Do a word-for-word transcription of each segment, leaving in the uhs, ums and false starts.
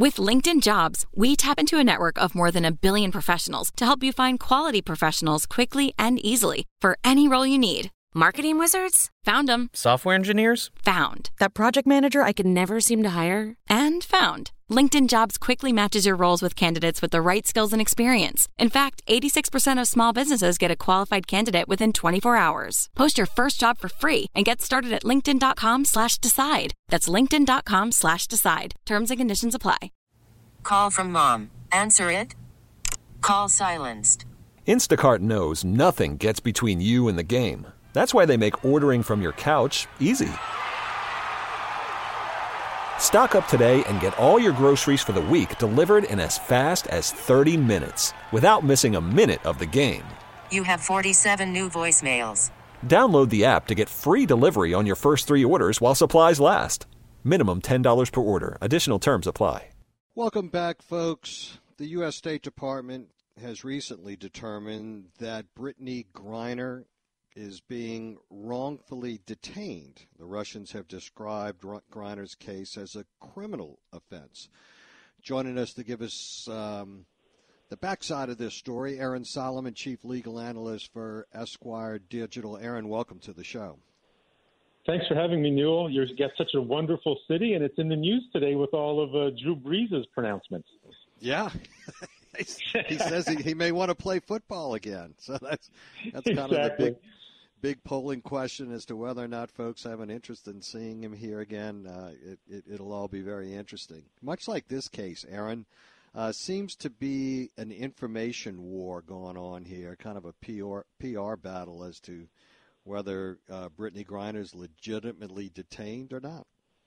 With LinkedIn Jobs, we tap into a network of more than a billion professionals to help you find quality professionals quickly and easily for any role you need. Marketing wizards? Found them. Software engineers? Found. That project manager I could never seem to hire? And found. LinkedIn Jobs quickly matches your roles with candidates with the right skills and experience. In fact, eighty-six percent of small businesses get a qualified candidate within twenty-four hours. Post your first job for free and get started at linkedin.com slash decide. That's linkedin.com slash decide. Terms and conditions apply. Call from mom. Answer it. Call silenced. Instacart knows nothing gets between you and the game. That's why they make ordering from your couch easy. Stock up today and get all your groceries for the week delivered in as fast as thirty minutes without missing a minute of the game. You have forty-seven new voicemails. Download the app to get free delivery on your first three orders while supplies last. Minimum ten dollars per order. Additional terms apply. Welcome back, folks. The U S State Department has recently determined that Brittany Griner is being wrongfully detained. The Russians have described Griner's case as a criminal offense. Joining us to give us um, the backside of this story, Aaron Solomon, Chief Legal Analyst for Esquire Digital. Aaron, welcome to the show. Thanks for having me, Newell. You've got such a wonderful city, and it's in the news today with all of uh, Drew Brees' pronouncements. Yeah. He says he, he may want to play football again. So that's that's kind exactly. of the big big polling question as to whether or not folks have an interest in seeing him here again. Uh, it, it, it'll all be very interesting. Much like this case, Aaron, uh, seems to be an information war going on here, kind of a P R, P R battle as to whether uh, Brittany Griner is legitimately detained or not.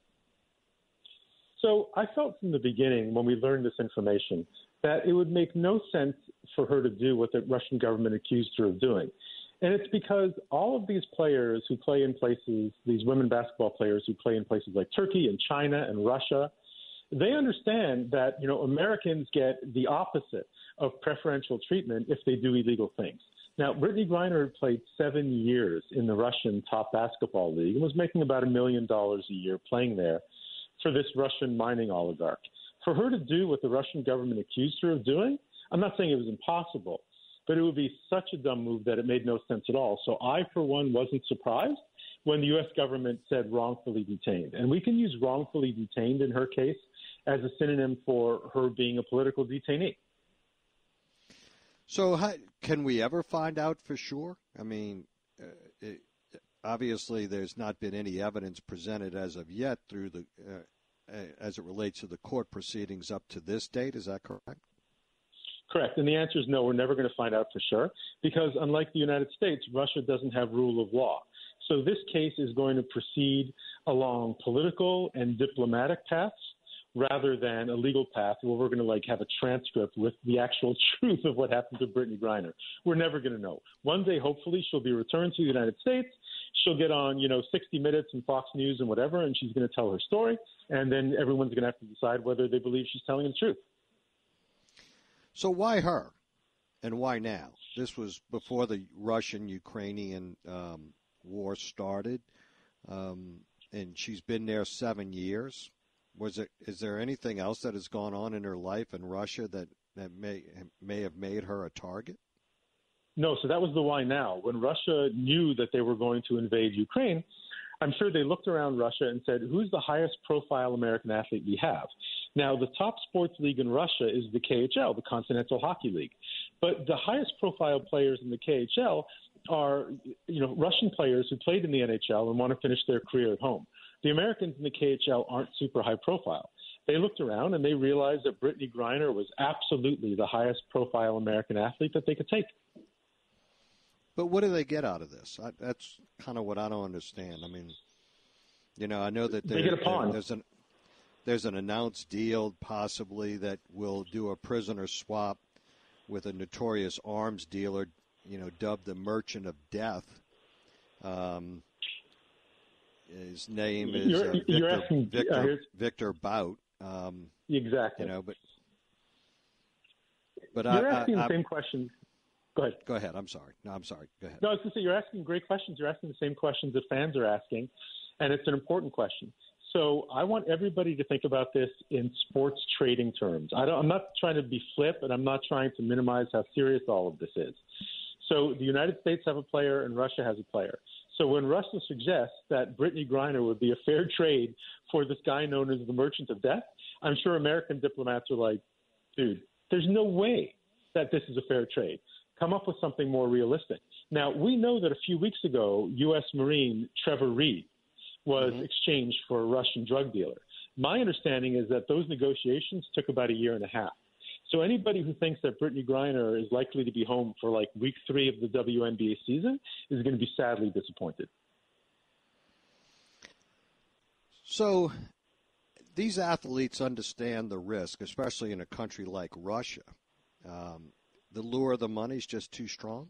So I felt from the beginning when we learned this information that it would make no sense for her to do what the Russian government accused her of doing. And it's because all of these players who play in places, these women basketball players who play in places like Turkey and China and Russia, they understand that, you know, Americans get the opposite of preferential treatment if they do illegal things. Now, Brittany Griner played seven years in the Russian top basketball league and was making about a million dollars a year playing there for this Russian mining oligarch. For her to do what the Russian government accused her of doing, I'm not saying it was impossible, but it would be such a dumb move that it made no sense at all. So I, for one, wasn't surprised when the U S government said wrongfully detained. And we can use wrongfully detained in her case as a synonym for her being a political detainee. So how, can we ever find out for sure? I mean, uh, it, obviously there's not been any evidence presented as of yet through the uh, as it relates to the court proceedings up to this date. Is that correct? Correct. And the answer is no, we're never going to find out for sure because unlike the United States, Russia doesn't have rule of law. So this case is going to proceed along political and diplomatic paths rather than a legal path where we're going to like have a transcript with the actual truth of what happened to Brittany Griner. We're never going to know. One day, hopefully, she'll be returned to the United States. She'll get on, you know, sixty minutes and Fox News and whatever, and she's going to tell her story. And then everyone's going to have to decide whether they believe she's telling the truth. So why her and why now? This was before the Russian-Ukrainian um, war started, um, and she's been there seven years. Was it? Is there anything else that has gone on in her life in Russia that, that may may have made her a target? No, so that was the why now. When Russia knew that they were going to invade Ukraine, I'm sure they looked around Russia and said, who's the highest profile American athlete we have? Now, the top sports league in Russia is the K H L, the Continental Hockey League. But the highest profile players in the K H L are, you know, Russian players who played in the N H L and want to finish their career at home. The Americans in the K H L aren't super high profile. They looked around and they realized that Brittany Griner was absolutely the highest profile American athlete that they could take. But what do they get out of this? I, that's kind of what I don't understand. I mean, you know, I know that there, they get a pawn. there's an there's an announced deal possibly that will do a prisoner swap with a notorious arms dealer, you know, dubbed the Merchant of Death. Um, his name is you're, uh, Victor, you're asking, Victor, uh, Victor Bout. Um, exactly. You know, but but you're I, asking I, the I, same question. Go ahead. Go ahead. I'm sorry. No, I'm sorry. Go ahead. No, I was going to say you're asking great questions. You're asking the same questions that fans are asking, and it's an important question. So I want everybody to think about this in sports trading terms. I don't, I'm not trying to be flip, and I'm not trying to minimize how serious all of this is. So the United States have a player and Russia has a player. So when Russia suggests that Brittany Griner would be a fair trade for this guy known as the Merchant of Death, I'm sure American diplomats are like, dude, there's no way that this is a fair trade. Come up with something more realistic. Now, we know that a few weeks ago, U S Marine Trevor Reed was mm-hmm. exchanged for a Russian drug dealer. My understanding is that those negotiations took about a year and a half. So anybody who thinks that Brittany Griner is likely to be home for like week three of the W N B A season is going to be sadly disappointed. So these athletes understand the risk, especially in a country like Russia. Um, the lure of the money is just too strong?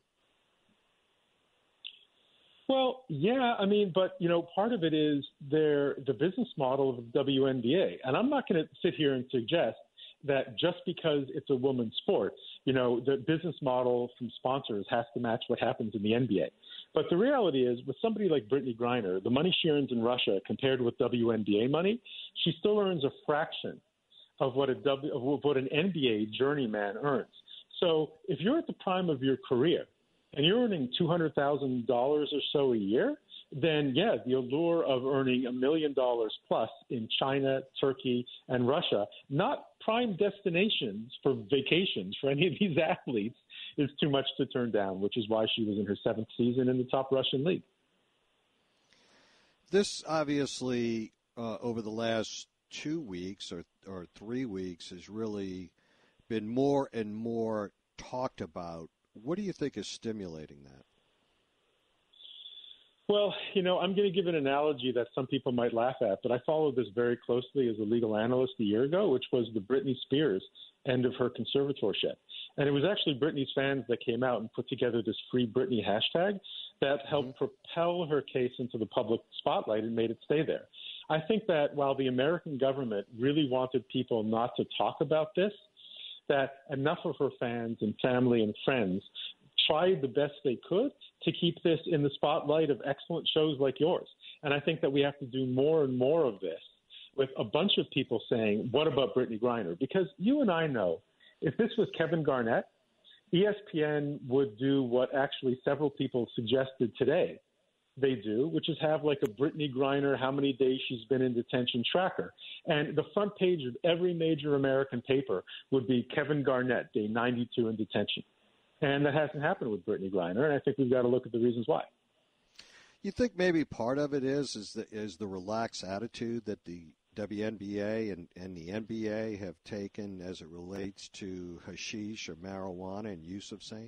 Well, yeah, I mean, but, you know, part of it is their the business model of the W N B A. And I'm not going to sit here and suggest that just because it's a women's sport, you know, the business model from sponsors has to match what happens in the N B A. But the reality is, with somebody like Brittany Griner, the money she earns in Russia compared with W N B A money, she still earns a fraction of what a W, of what an N B A journeyman earns. So if you're at the prime of your career and you're earning two hundred thousand dollars or so a year, then, yeah, the allure of earning a million dollars plus in China, Turkey, and Russia, not prime destinations for vacations for any of these athletes, is too much to turn down, which is why she was in her seventh season in the top Russian league. This obviously, uh, over the last two weeks or, or three weeks, has really been more and more talked about. What do you think is stimulating that? Well, you know, I'm going to give an analogy that some people might laugh at, but I followed this very closely as a legal analyst a year ago, which was the Britney Spears end of her conservatorship. And it was actually Britney's fans that came out and put together this Free Britney hashtag that helped mm-hmm. propel her case into the public spotlight and made it stay there. I think that while the American government really wanted people not to talk about this, that enough of her fans and family and friends tried the best they could to keep this in the spotlight of excellent shows like yours. And I think that we have to do more and more of this with a bunch of people saying, what about Brittany Griner? Because you and I know if this was Kevin Garnett, E S P N would do what actually several people suggested today they do, which is have like a Brittany Griner, how many days she's been in detention tracker. And the front page of every major American paper would be Kevin Garnett, day ninety-two in detention. And that hasn't happened with Brittany Griner, and I think we've got to look at the reasons why. You think maybe part of it is is the, is the relaxed attitude that the W N B A and, and the N B A have taken as it relates to hashish or marijuana and use of same?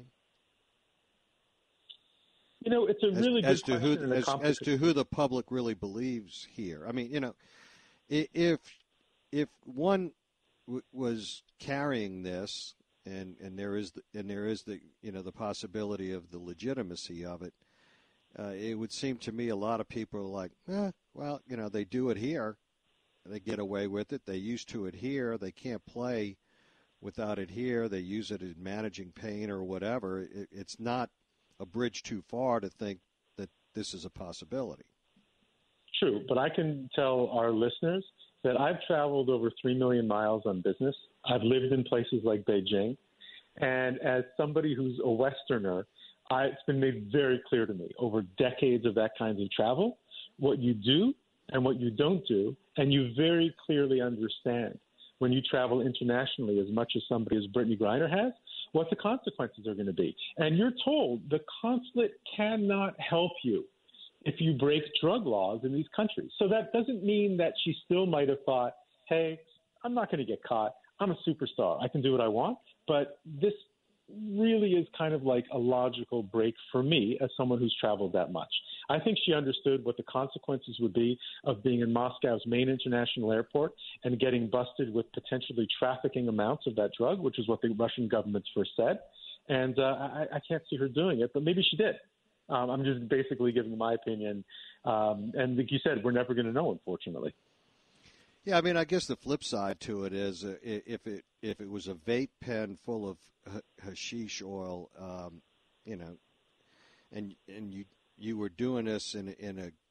You know, it's a really as, good as question. To who, as, as to who the public really believes here. I mean, you know, if if one w- was carrying this, and, and there is the, and there is the you know the possibility of the legitimacy of it, uh, it would seem to me a lot of people are like, eh, well, you know, they do it here, they get away with it. They used to it here. They can't play without it here. They use it in managing pain or whatever. It, it's not a bridge too far to think that this is a possibility. True, but I can tell our listeners that I've traveled over three million miles on business. I've lived in places like Beijing. And as somebody who's a Westerner, I, it's been made very clear to me over decades of that kind of travel, what you do and what you don't do, and you very clearly understand when you travel internationally as much as somebody as Brittany Griner has, what the consequences are going to be. And you're told the consulate cannot help you if you break drug laws in these countries. So that doesn't mean that she still might have thought, hey, I'm not going to get caught. I'm a superstar. I can do what I want. But this really is kind of like a logical break for me as someone who's traveled that much. I think she understood what the consequences would be of being in Moscow's main international airport and getting busted with potentially trafficking amounts of that drug, which is what the Russian government first said. And uh, I, I can't see her doing it, but maybe she did. Um, I'm just basically giving my opinion. Um, and like you said, we're never going to know, unfortunately. Yeah, I mean, I guess the flip side to it is uh, if it if it was a vape pen full of hashish oil, um, you know, and and you you were doing this in in a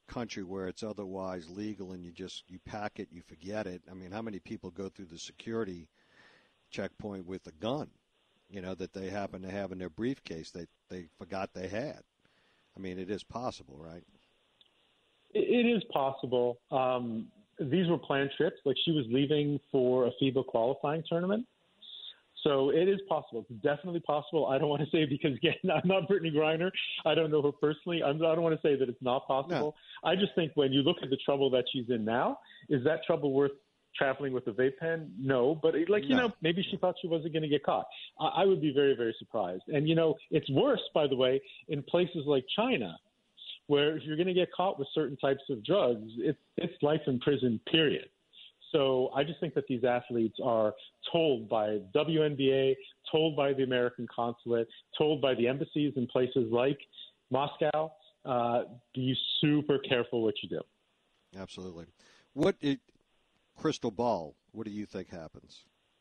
country where it's otherwise legal and you just you pack it, you forget it. I mean, how many people go through the security checkpoint with a gun, you know, that they happen to have in their briefcase they they forgot they had? I mean, it is possible, right? It is possible. Um, these were planned trips. Like, she was leaving for a FIBA qualifying tournament. So it is possible. It's definitely possible. I don't want to say, because, again, I'm not Brittany Griner. I don't know her personally. I'm, I don't want to say that it's not possible. No. I just think when you look at the trouble that she's in now, is that trouble worth traveling with a vape pen? No. But, like, you no. know, maybe she thought she wasn't going to get caught. I, I would be very, very surprised. And, you know, it's worse, by the way, in places like China, where if you're going to get caught with certain types of drugs, it's, it's life in prison, period. So I just think that these athletes are told by W N B A, told by the American consulate, told by the embassies in places like Moscow, uh, be super careful what you do. Absolutely. What, it, crystal ball, what do you think happens?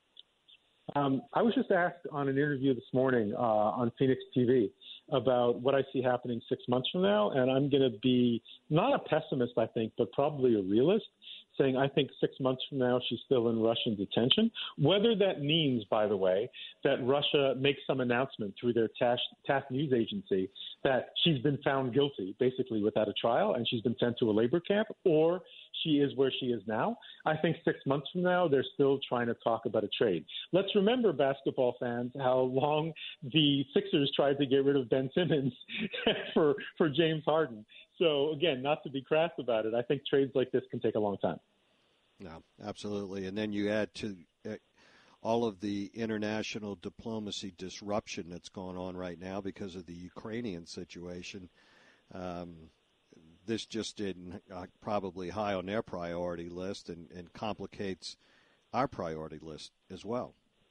Um, I was just asked on an interview this morning uh, on Phoenix T V about what I see happening six months from now, and I'm going to be not a pessimist, I think, but probably a realist, saying I think six months from now she's still in Russian detention. Whether that means, by the way, that Russia makes some announcement through their TASS, TASS news agency that she's been found guilty, basically without a trial, and she's been sent to a labor camp, or she is where she is now. I think six months from now, they're still trying to talk about a trade. Let's remember, basketball fans, how long the Sixers tried to get rid of Ben Simmons for, for James Harden. So, again, not to be crass about it, I think trades like this can take a long time. No, absolutely. And then you add to uh, all of the international diplomacy disruption that's going on right now because of the Ukrainian situation. Um, this just didn't uh, probably high on their priority list and, and complicates our priority list as well.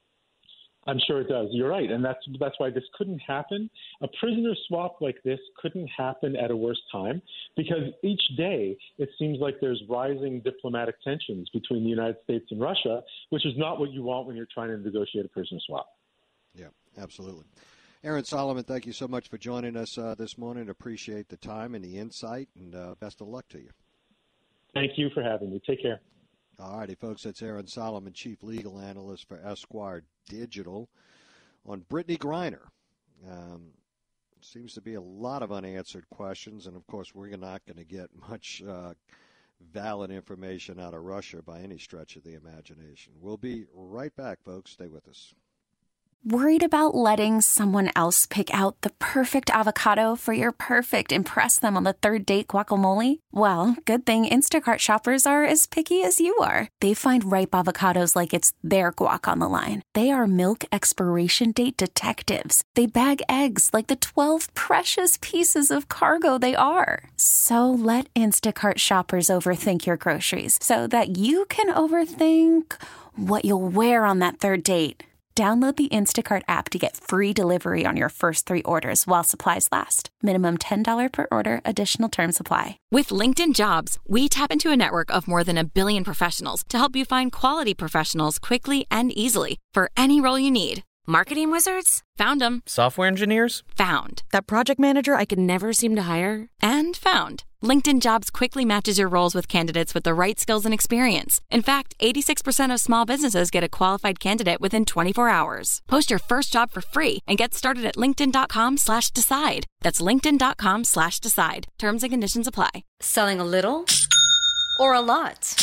I'm sure it does. You're right. And that's that's why this couldn't happen. A prisoner swap like this couldn't happen at a worse time, because each day it seems like there's rising diplomatic tensions between the United States and Russia, which is not what you want when you're trying to negotiate a prisoner swap. Yeah, absolutely. Aaron Solomon, thank you so much for joining us uh, this morning. Appreciate the time and the insight, and uh, best of luck to you. Thank you for having me. Take care. All righty, folks. That's Aaron Solomon, Chief Legal Analyst for Esquire Digital, on Brittany Griner. Um, seems to be a lot of unanswered questions, and, of course, we're not going to get much uh, valid information out of Russia by any stretch of the imagination. We'll be right back, folks. Stay with us. Worried about letting someone else pick out the perfect avocado for your perfect impress them on the third date guacamole? Well, good thing Instacart shoppers are as picky as you are. They find ripe avocados like it's their guac on the line. They are milk expiration date detectives. They bag eggs like the twelve precious pieces of cargo they are. So let Instacart shoppers overthink your groceries so that you can overthink what you'll wear on that third date. Download the Instacart app to get free delivery on your first three orders while supplies last. Minimum ten dollars per order. Additional terms apply. With LinkedIn Jobs, we tap into a network of more than a billion professionals to help you find quality professionals quickly and easily for any role you need. Marketing wizards? Found them. Software engineers? Found. That project manager I could never seem to hire? And found. LinkedIn Jobs quickly matches your roles with candidates with the right skills and experience. In fact, eighty-six percent of small businesses get a qualified candidate within twenty-four hours. Post your first job for free and get started at linkedin.com slash decide. That's linkedin.com slash decide. Terms and conditions apply. Selling a little or a lot?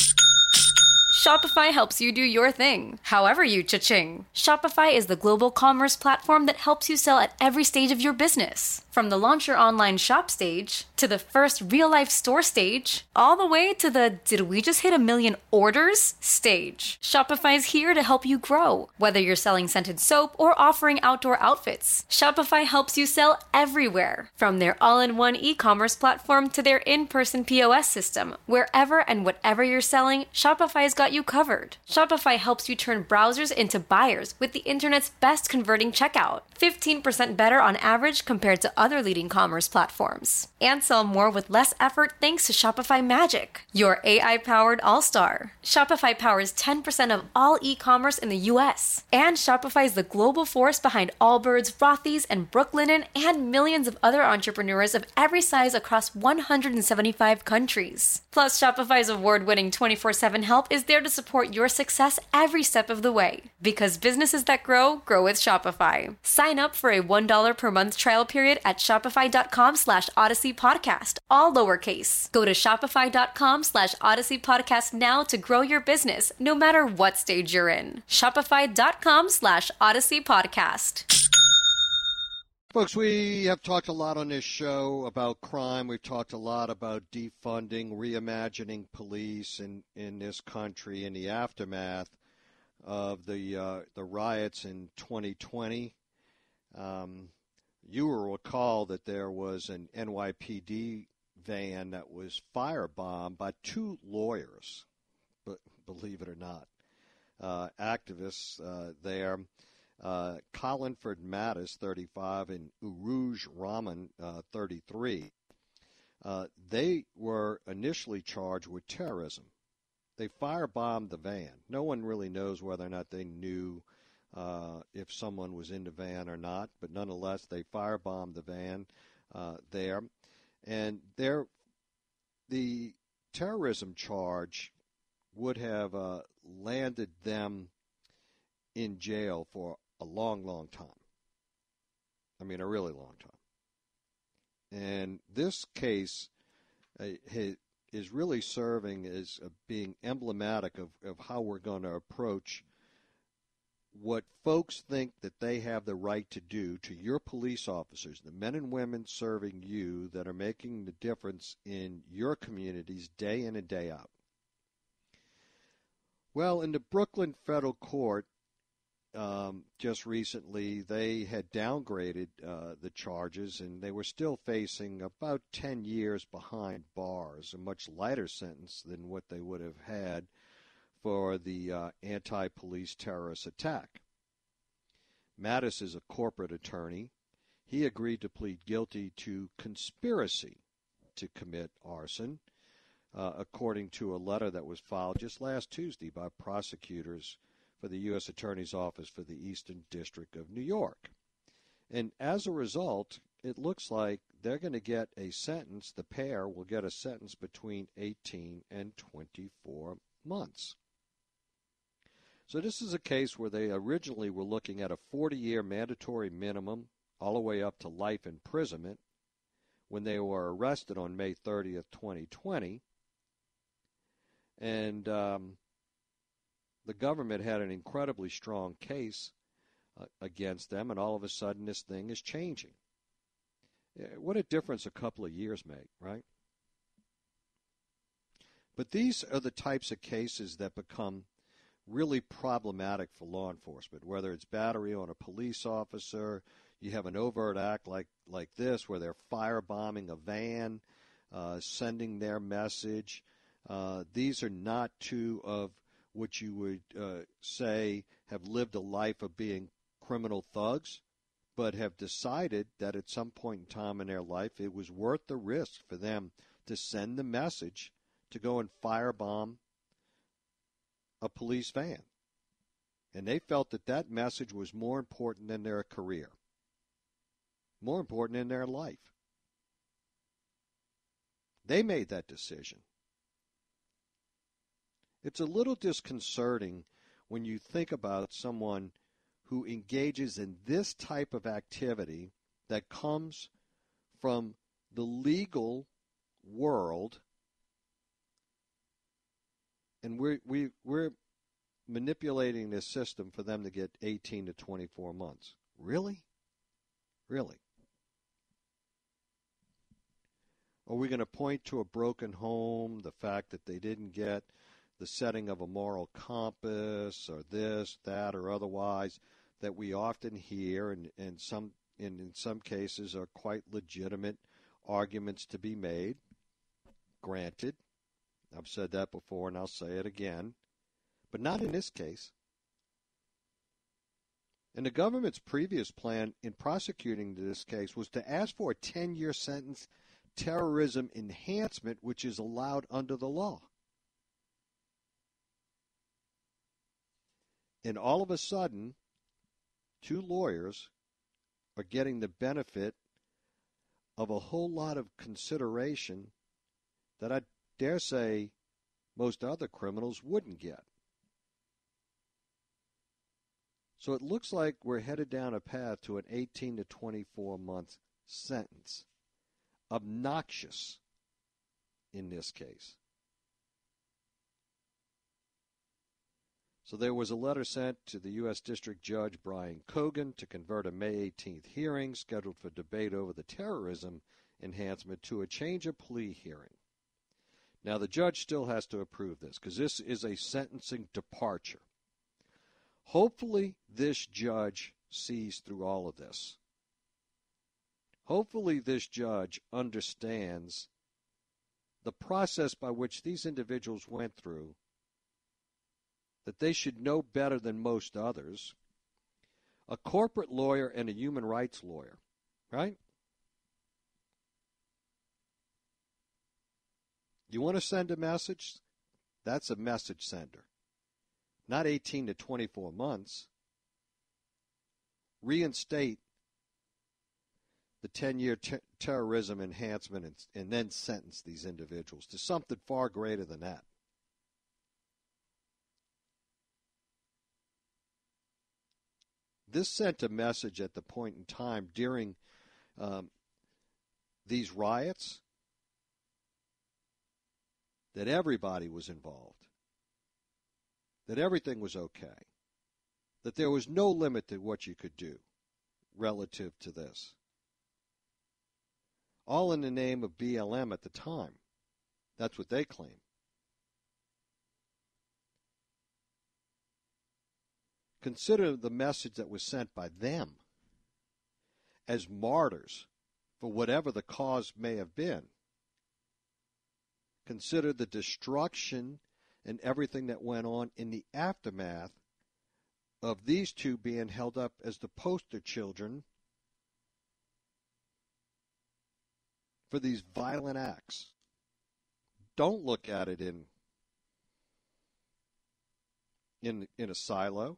Shopify helps you do your thing, however you cha-ching. Shopify is the global commerce platform that helps you sell at every stage of your business. From the launch your online shop stage, to the first real-life store stage, all the way to the did we just hit a million orders stage. Shopify's here to help you grow. Whether you're selling scented soap or offering outdoor outfits, Shopify helps you sell everywhere. From their all-in-one e-commerce platform to their in-person P O S system, wherever and whatever you're selling, Shopify's got got you covered. Shopify helps you turn browsers into buyers with the internet's best converting checkout, fifteen percent better on average compared to other leading commerce platforms. And sell more with less effort thanks to Shopify Magic, your A I-powered all-star. Shopify powers ten percent of all e-commerce in the U S. And Shopify is the global force behind Allbirds, Rothy's, and Brooklinen, and millions of other entrepreneurs of every size across one hundred seventy-five countries. Plus, Shopify's award-winning twenty-four seven help is there to support your success every step of the way. Because businesses that grow, grow with Shopify. Sign up for a one dollar per month trial period at shopify.com slash Odyssey Podcast, all lowercase. Go to shopify.com slash Odyssey Podcast now to grow your business, no matter what stage you're in. Shopify.com slash Odyssey Podcast. Folks, we have talked a lot on this show about crime. We've talked a lot about defunding, reimagining police in, in this country in the aftermath of the uh, the riots in twenty twenty. Um, you will recall that there was an N Y P D van that was firebombed by two lawyers, but believe it or not, uh, activists uh, there. Uh, Collinford Mattis, thirty-five, and Uruj Rahman, uh, thirty-three. Uh, they were initially charged with terrorism. They firebombed the van. No one really knows whether or not they knew uh, if someone was in the van or not, but nonetheless, they firebombed the van uh, there. And there, the terrorism charge would have uh, landed them in jail for a long, long time. I mean, a really long time. And this case uh, is really serving as uh, being emblematic of, of how we're going to approach what folks think that they have the right to do to your police officers, the men and women serving you that are making the difference in your communities day in and day out. Well, in the Brooklyn Federal Court, Um, just recently, they had downgraded uh, the charges, and they were still facing about ten years behind bars, a much lighter sentence than what they would have had for the uh, anti-police terrorist attack. Mattis is a corporate attorney. He agreed to plead guilty to conspiracy to commit arson, uh, according to a letter that was filed just last Tuesday by prosecutors for the U S Attorney's Office for the Eastern District of New York. And as a result, it looks like they're going to get a sentence, the pair will get a sentence between eighteen and twenty-four months. So this is a case where they originally were looking at a forty-year mandatory minimum all the way up to life imprisonment when they were arrested on May thirtieth, twenty twenty. And um, the government had an incredibly strong case uh, against them, and all of a sudden this thing is changing. What a difference a couple of years make, right? But these are the types of cases that become really problematic for law enforcement, whether it's battery on a police officer, you have an overt act like, like this where they're firebombing a van, uh, sending their message. Uh, these are not two of what you would uh, say have lived a life of being criminal thugs, but have decided that at some point in time in their life it was worth the risk for them to send the message to go and firebomb a police van. And they felt that that message was more important than their career, more important than their life. They made that decision. It's a little disconcerting when you think about someone who engages in this type of activity that comes from the legal world, and we're, we, we're manipulating this system for them to get eighteen to twenty-four months. Really? Really? Are we going to point to a broken home, the fact that they didn't get the setting of a moral compass or this, that, or otherwise that we often hear, and, and some and in some cases are quite legitimate arguments to be made? Granted, I've said that before and I'll say it again. but not in this case. And the government's previous plan in prosecuting this case was to ask for a ten-year sentence, terrorism enhancement, which is allowed under the law. And all of a sudden, two lawyers are getting the benefit of a whole lot of consideration that I dare say most other criminals wouldn't get. So it looks like we're headed down a path to an eighteen to twenty-four month sentence. Obnoxious in this case. So there was a letter sent to the U S District Judge Brian Cogan to convert a May eighteenth hearing scheduled for debate over the terrorism enhancement to a change of plea hearing. Now, the judge still has to approve this because this is a sentencing departure. Hopefully, this judge sees through all of this. Hopefully, this judge understands the process by which these individuals went through, that they should know better than most others. A corporate lawyer and a human rights lawyer, right? You want to send a message? That's a message sender. Not eighteen to twenty-four months. Reinstate the ten-year ter- terrorism enhancement and, and then sentence these individuals to something far greater than that. This sent a message at the point in time during um, these riots that everybody was involved, that everything was okay, that there was no limit to what you could do relative to this. All in the name of B L M at the time. That's what they claim. Consider the message that was sent by them as martyrs for whatever the cause may have been. Consider the destruction and everything that went on in the aftermath of these two being held up as the poster children for these violent acts. Don't look at it in in in a silo.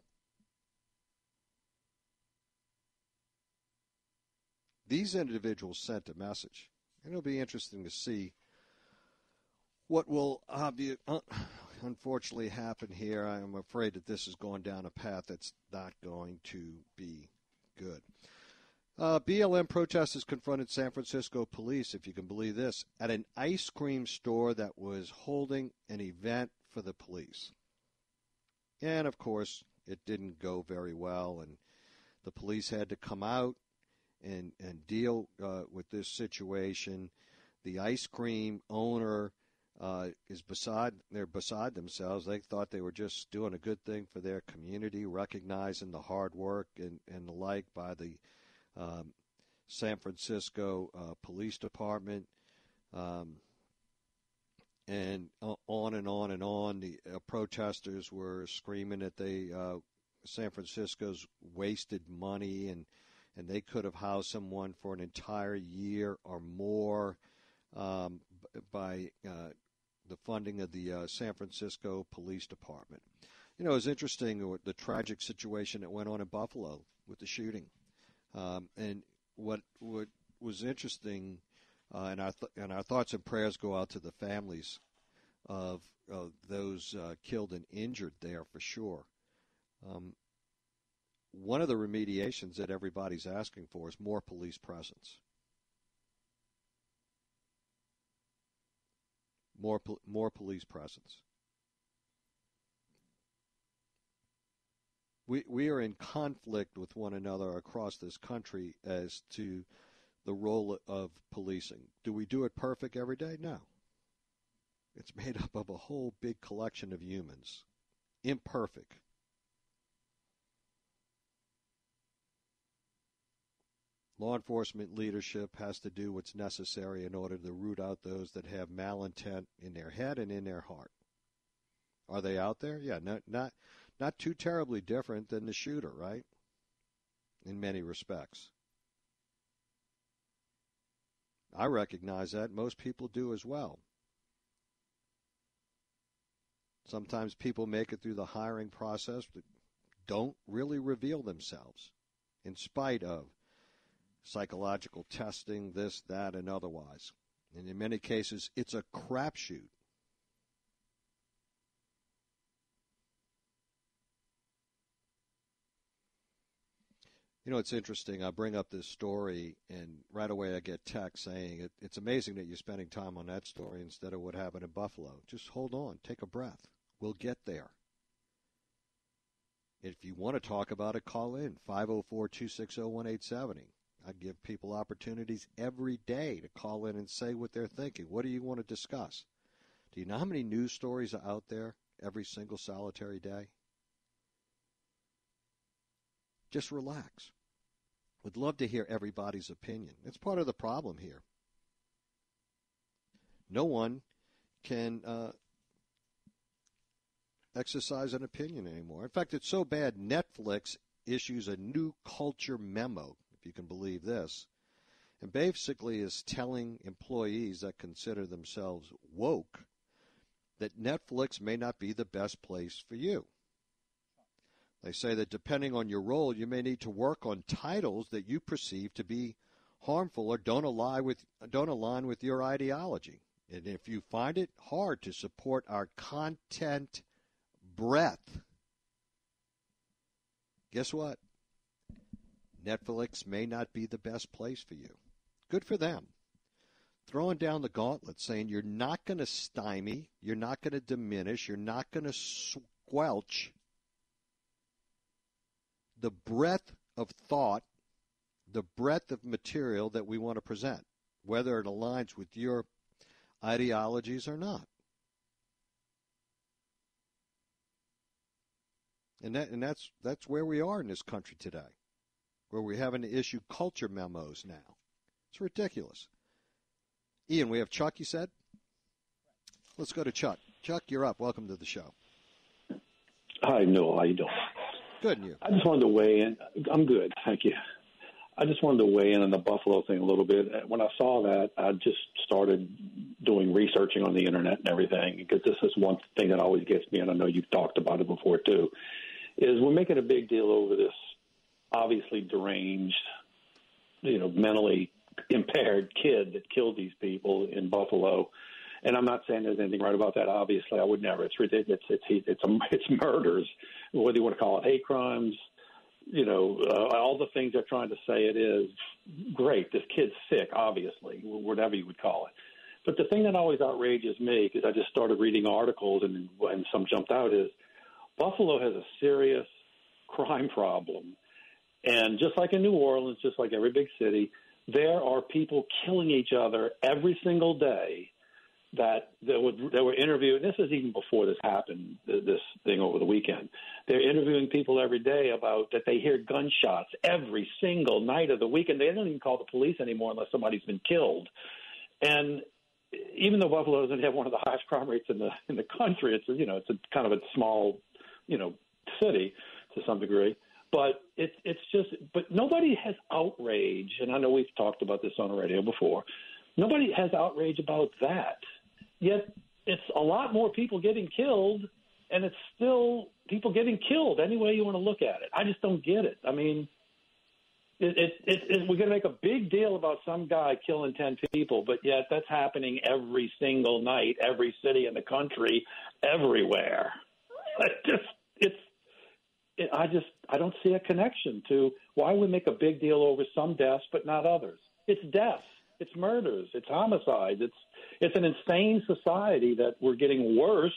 These individuals sent a message, and it'll be interesting to see what will obvi- uh, unfortunately happen here. I'm afraid that this is going down a path that's not going to be good. Uh, B L M protesters confronted San Francisco police, if you can believe this, at an ice cream store that was holding an event for the police. And, of course, it didn't go very well, and the police had to come out and, and deal uh, with this situation. The ice cream owner uh, is beside, they're beside themselves. They thought they were just doing a good thing for their community, recognizing the hard work and, and the like by the um, San Francisco uh, Police Department. Um, and uh, on and on and on, the uh, protesters were screaming that they, uh, San Francisco's wasted money and and they could have housed someone for an entire year or more um, b- by uh, the funding of the uh, San Francisco Police Department. You know, it was interesting the tragic situation that went on in Buffalo with the shooting. Um, and what what was interesting, uh, and, our th- and our thoughts and prayers go out to the families of, of those uh, killed and injured there for sure. Um, One of the remediations that everybody's asking for is more police presence. More pol- more police presence. We we are in conflict with one another across this country as to the role of policing. Do we do it perfect every day? No. It's made up of a whole big collection of humans. Imperfect. Law enforcement leadership has to do what's necessary in order to root out those that have malintent in their head and in their heart. Are they out there? Yeah, not not not too terribly different than the shooter, right? In many respects. I recognize that. Most people do as well. Sometimes people make it through the hiring process but don't really reveal themselves in spite of psychological testing, this, that, and otherwise. And in many cases, it's a crapshoot. You know, it's interesting. I bring up this story, and right away I get text saying, it, it's amazing that you're spending time on that story instead of what happened in Buffalo. Just hold on. Take a breath. We'll get there. If you want to talk about it, call in, five oh four, two six oh, one eight seven oh. I give people opportunities every day to call in and say what they're thinking. What do you want to discuss? Do you know how many news stories are out there every single solitary day? Just relax. Would love to hear everybody's opinion. It's part of the problem here. No one can uh, exercise an opinion anymore. In fact, it's so bad, Netflix issues a new culture memo, if you can believe this, and basically is telling employees that consider themselves woke that Netflix may not be the best place for you. They say that depending on your role, you may need to work on titles that you perceive to be harmful or don't align with, don't align with your ideology. And if you find it hard to support our content breadth, guess what? Netflix may not be the best place for you. Good for them. Throwing down the gauntlet, saying you're not going to stymie, you're not going to diminish, you're not going to squelch the breadth of thought, the breadth of material that we want to present, whether it aligns with your ideologies or not. And that and that's that's where we are in this country today, where we're having to issue culture memos now. It's ridiculous. Ian, we have Chuck, you said? Let's go to Chuck. Chuck, you're up. Welcome to the show. Hi, Noel. How you doing? Good, and you? I just wanted to weigh in. I'm good, thank you. I just wanted to weigh in on the Buffalo thing a little bit. When I saw that, I just started doing researching on the internet and everything, because this is one thing that always gets me, and I know you've talked about it before too, is we're making a big deal over this obviously deranged, you know, mentally impaired kid that killed these people in Buffalo. And I'm not saying there's anything right about that. Obviously, I would never. It's ridiculous. It's it's it's, a, it's murders, whether you want to call it hate crimes, you know, uh, all the things they're trying to say it is. Great. This kid's sick, obviously, whatever you would call it. But the thing that always outrages me, because I just started reading articles and, and some jumped out, is Buffalo has a serious crime problem. And just like in New Orleans, just like every big city, there are people killing each other every single day that that, would, that were interviewing. This is even before this happened, this thing over the weekend. They're interviewing people every day about that they hear gunshots every single night of the weekend. They don't even call the police anymore unless somebody's been killed. And even though Buffalo doesn't have one of the highest crime rates in the in the country, it's you know it's a kind of a small you know city to some degree. But it's it's just but nobody has outrage, and I know we've talked about this on the radio before. Nobody has outrage about that. Yet it's a lot more people getting killed, and it's still people getting killed any way you want to look at it. I just don't get it. I mean, it, it, it, it, we're going to make a big deal about some guy killing ten people, but yet that's happening every single night, every city in the country, everywhere. It just it's. It, I just I don't see a connection to why we make a big deal over some deaths but not others. It's deaths. It's murders. It's homicides. It's it's an insane society that we're getting worse,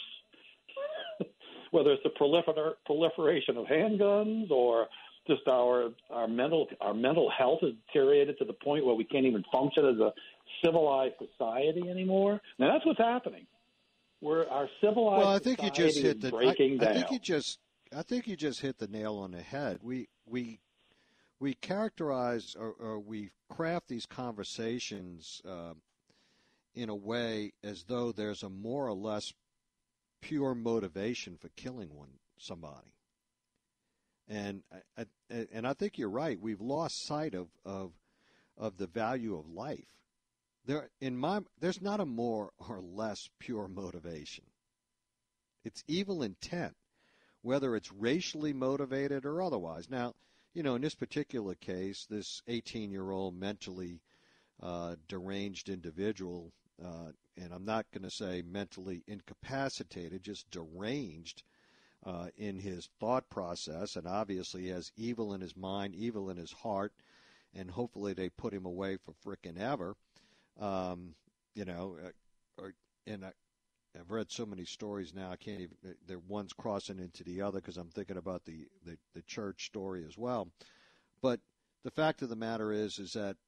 whether it's the prolifer- proliferation of handguns or just our our mental our mental health has deteriorated to the point where we can't even function as a civilized society anymore. Now that's what's happening. We're our civilized well, I think society you just hit is the, breaking I, down. I think you just I think you just hit the nail on the head. We we we characterize or, or we craft these conversations uh, in a way as though there's a more or less pure motivation for killing one somebody. And I, I, and I think you're right. We've lost sight of, of of the value of life. There in my there's not a more or less pure motivation. It's evil intent, whether it's racially motivated or otherwise. Now, you know, in this particular case, this eighteen-year-old mentally uh, deranged individual, uh, and I'm not going to say mentally incapacitated, just deranged uh, in his thought process, and obviously has evil in his mind, evil in his heart, and hopefully they put him away for frickin' ever. Um, you know, uh, or and I, I've read so many stories now, I can't even, they're one's crossing into the other because I'm thinking about the, the, the church story as well. But the fact of the matter is, is that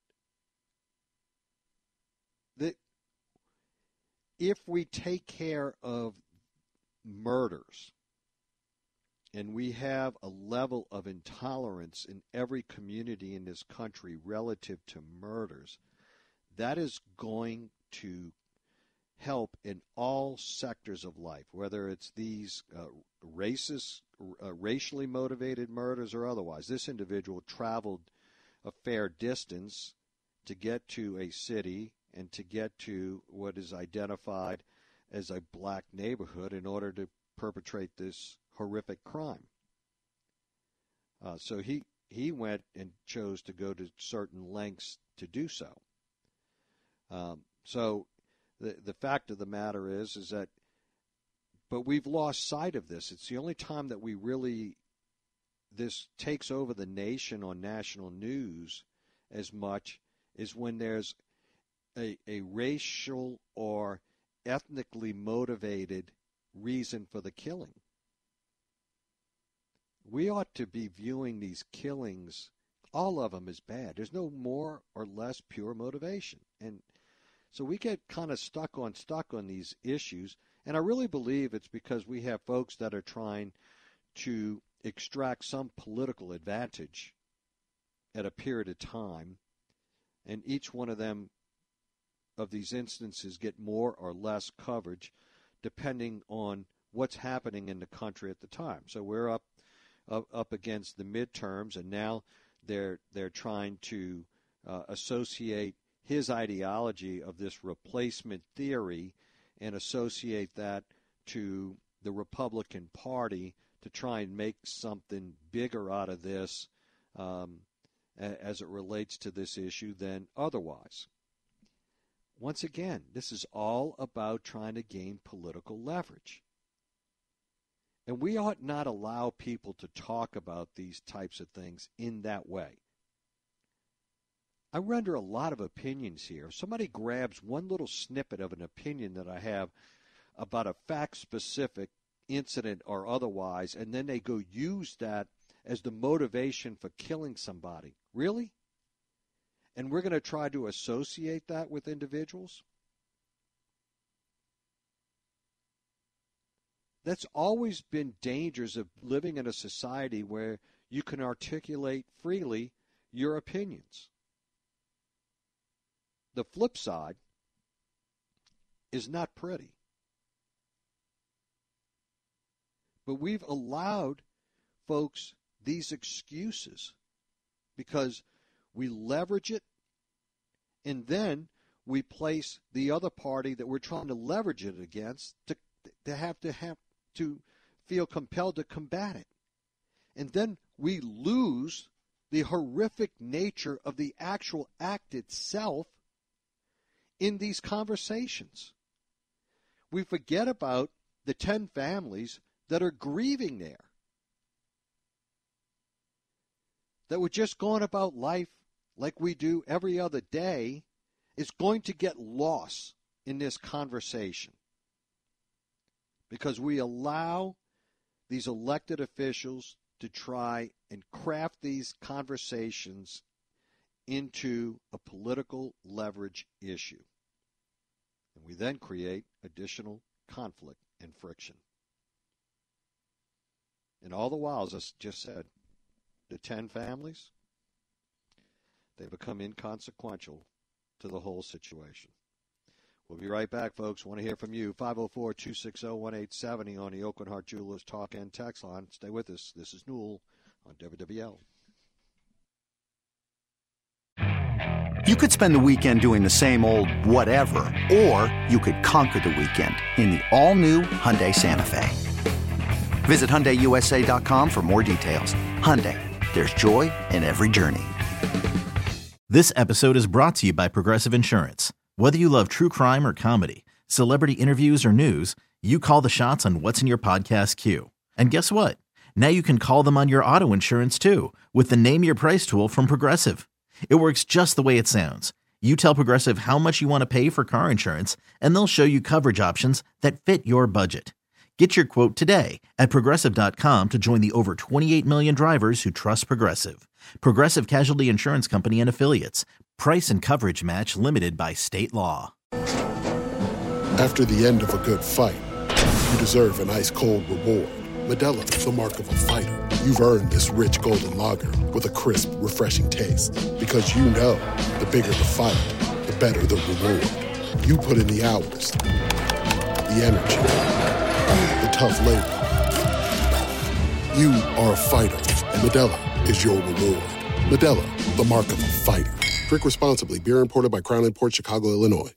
the, if we take care of murders, and we have a level of intolerance in every community in this country relative to murders, that is going to help in all sectors of life, whether it's these uh, racist, uh, racially motivated murders or otherwise. This individual traveled a fair distance to get to a city and to get to what is identified as a black neighborhood in order to perpetrate this horrific crime. Uh, so he, he went and chose to go to certain lengths to do so. Um, so the the fact of the matter is, is that, but we've lost sight of this. It's the only time that we really, this takes over the nation on national news as much is when there's a, a racial or ethnically motivated reason for the killing. We ought to be viewing these killings, all of them, as bad. There's no more or less pure motivation. And so we get kind of stuck on stuck on these issues. And I really believe it's because we have folks that are trying to extract some political advantage at a period of time. And each one of them, of these instances, get more or less coverage depending on what's happening in the country at the time. So we're up up, up against the midterms, and now they're they're trying to uh, associate his ideology of this replacement theory and associate that to the Republican Party to try and make something bigger out of this um, as it relates to this issue than otherwise. Once again, this is all about trying to gain political leverage. And we ought not allow people to talk about these types of things in that way. I render a lot of opinions here. If somebody grabs one little snippet of an opinion that I have about a fact-specific incident or otherwise, and then they go use that as the motivation for killing somebody. Really? And we're going to try to associate that with individuals? That's always been dangers of living in a society where you can articulate freely your opinions. The flip side is not pretty. But we've allowed folks these excuses because we leverage it, and then we place the other party that we're trying to leverage it against to, to have to have to feel compelled to combat it. And then we lose the horrific nature of the actual act itself in these conversations. We forget about the ten families that are grieving there, that were just going about life like we do every other day, is going to get lost in this conversation because we allow these elected officials to try and craft these conversations into a political leverage issue. And we then create additional conflict and friction. And all the while, as I just said, the ten families, they become inconsequential to the whole situation. We'll be right back, folks. Want to hear from you. five oh four, two six oh, one eight seven oh on the Oakland Heart Jewelers Talk and Text line. Stay with us. This is Newell on W W L. You could spend the weekend doing the same old whatever, or you could conquer the weekend in the all-new Hyundai Santa Fe. Visit Hyundai U S A dot com for more details. Hyundai, there's joy in every journey. This episode is brought to you by Progressive Insurance. Whether you love true crime or comedy, celebrity interviews or news, you call the shots on what's in your podcast queue. And guess what? Now you can call them on your auto insurance too with the Name Your Price tool from Progressive. It works just the way it sounds. You tell Progressive how much you want to pay for car insurance, and they'll show you coverage options that fit your budget. Get your quote today at Progressive dot com to join the over twenty-eight million drivers who trust Progressive. Progressive Casualty Insurance Company and Affiliates. Price and coverage match limited by state law. After the end of a good fight, you deserve an ice-cold reward. Modelo is the mark of a fighter. You've earned this rich golden lager with a crisp, refreshing taste. Because you know, the bigger the fight, the better the reward. You put in the hours, the energy, the tough labor. You are a fighter, and Modelo is your reward. Modelo, the mark of a fighter. Drink responsibly. Beer imported by Crown Imports, Chicago, Illinois.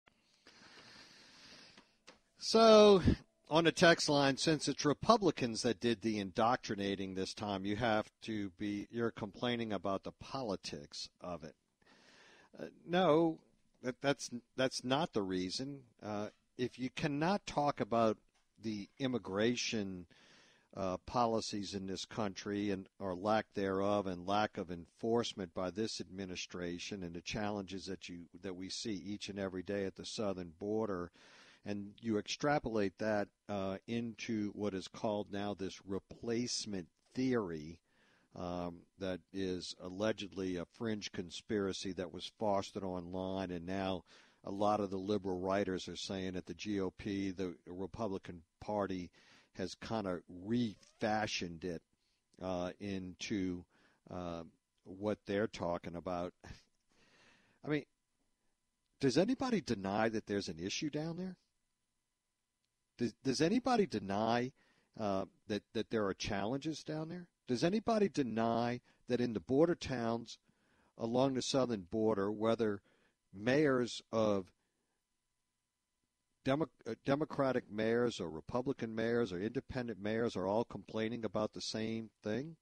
So, on the text line, since it's Republicans that did the indoctrinating this time, you have to be, you're complaining about the politics of it. Uh, no, that, that's that's not the reason. Uh, if you cannot talk about the immigration uh, policies in this country and or lack thereof and lack of enforcement by this administration and the challenges that you that we see each and every day at the southern border, and you extrapolate that uh, into what is called now this replacement theory um, that is allegedly a fringe conspiracy that was fostered online, and now a lot of the liberal writers are saying that the G O P, the Republican Party, has kind of refashioned it uh, into uh, what they're talking about. I mean, does anybody deny that there's an issue down there? Does, does anybody deny uh, that, that there are challenges down there? Does anybody deny that in the border towns along the southern border, whether mayors of Demo- Democratic mayors or Republican mayors or independent mayors are all complaining about the same thing?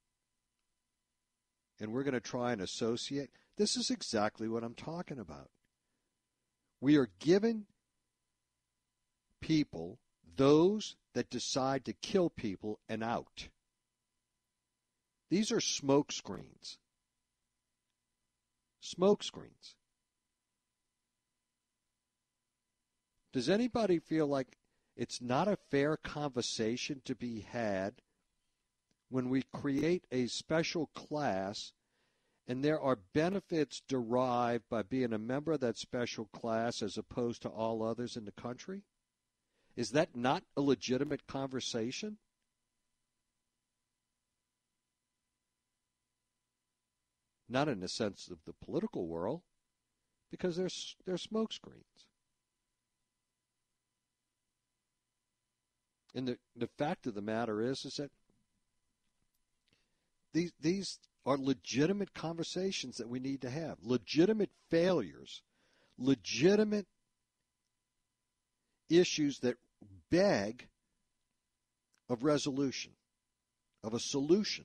And we're going to try and associate. This is exactly what I'm talking about. We are giving people, those that decide to kill people, an out. These are smoke screens. Smoke screens. Does anybody feel like it's not a fair conversation to be had when we create a special class and there are benefits derived by being a member of that special class as opposed to all others in the country? Is that not a legitimate conversation? Not in the sense of the political world, because there's there's smoke screens. And the, the fact of the matter is, is that these these are legitimate conversations that we need to have. Legitimate failures, legitimate issues that beg of resolution, of a solution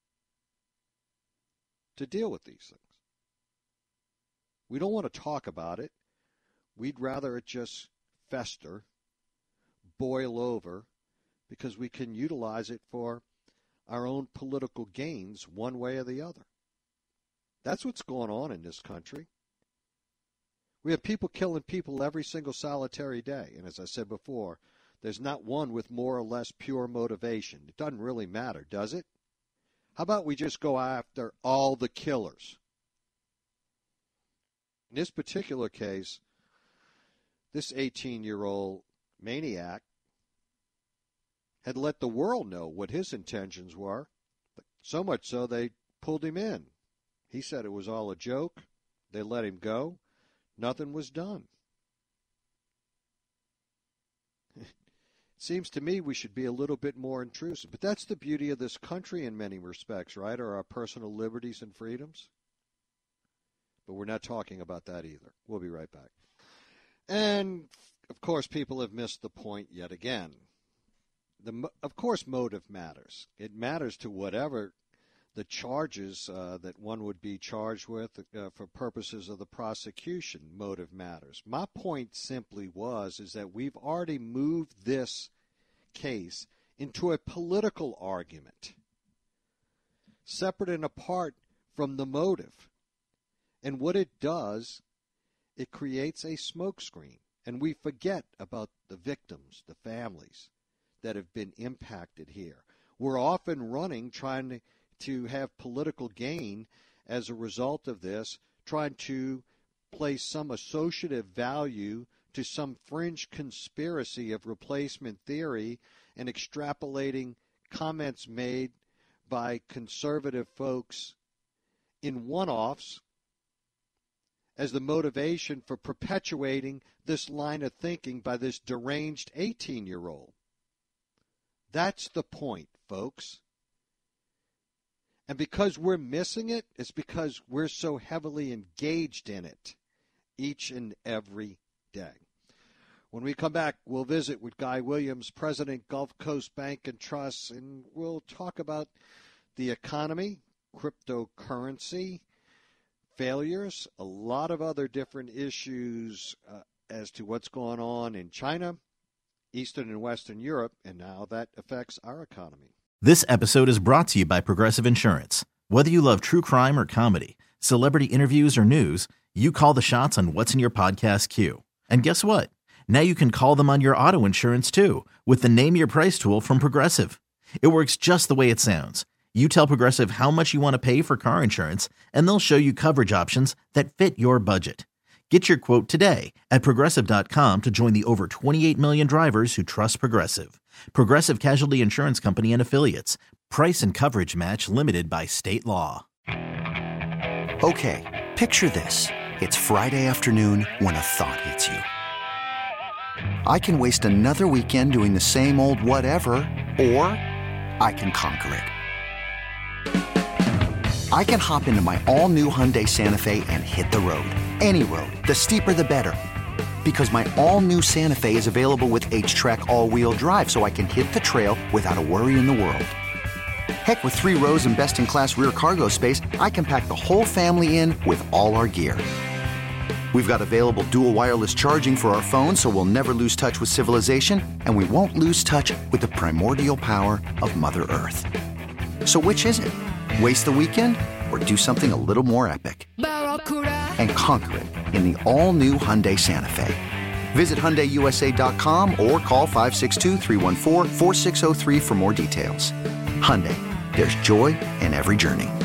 to deal with these things. We don't want to talk about it. We'd rather it just fester, boil over, because we can utilize it for our own political gains one way or the other. That's what's going on in this country. We have people killing people every single solitary day. And as I said before, there's not one with more or less pure motivation. It doesn't really matter, does it? How about we just go after all the killers? In this particular case, this eighteen-year-old maniac had let the world know what his intentions were, so much so they pulled him in. He said it was all a joke. They let him go. Nothing was done. seems to me we should be a little bit more intrusive. But that's the beauty of this country in many respects, right? Are our personal liberties and freedoms. But we're not talking about that either. We'll be right back. And, of course, people have missed the point yet again. The, of course, motive matters. It matters to whatever the charges uh, that one would be charged with uh, for purposes of the prosecution. Motive matters. My point simply was is that we've already moved this case into a political argument, separate and apart from the motive. And what it does, it creates a smokescreen, and we forget about the victims, the families that have been impacted here. We're often running, trying to to have political gain as a result of this, trying to place some associative value to some fringe conspiracy of replacement theory and extrapolating comments made by conservative folks in one-offs as the motivation for perpetuating this line of thinking by this deranged eighteen-year-old. That's the point, folks. And because we're missing it, it's because we're so heavily engaged in it each and every day. When we come back, we'll visit with Guy Williams, President, Gulf Coast Bank and Trust, and we'll talk about the economy, cryptocurrency, failures, a lot of other different issues uh, as to what's going on in China, Eastern and Western Europe, and how that affects our economy. This episode is brought to you by Progressive Insurance. Whether you love true crime or comedy, celebrity interviews or news, you call the shots on what's in your podcast queue. And guess what? Now you can call them on your auto insurance too with the Name Your Price tool from Progressive. It works just the way it sounds. You tell Progressive how much you want to pay for car insurance, and they'll show you coverage options that fit your budget. Get your quote today at Progressive dot com to join the over twenty-eight million drivers who trust Progressive. Progressive Casualty Insurance Company and Affiliates. Price and coverage match limited by state law. Okay, picture this. It's Friday afternoon when a thought hits you. I can waste another weekend doing the same old whatever, or I can conquer it. I can hop into my all-new Hyundai Santa Fe and hit the road. Any road. The steeper, the better. Because my all-new Santa Fe is available with H-Track all-wheel drive, so I can hit the trail without a worry in the world. Heck, with three rows and best-in-class rear cargo space, I can pack the whole family in with all our gear. We've got available dual wireless charging for our phones, so we'll never lose touch with civilization, and we won't lose touch with the primordial power of Mother Earth. So which is it? Waste the weekend or do something a little more epic? And conquer it in the all-new Hyundai Santa Fe. Visit Hyundai U S A dot com or call five six two, three one four, four six zero three for more details. Hyundai, there's joy in every journey.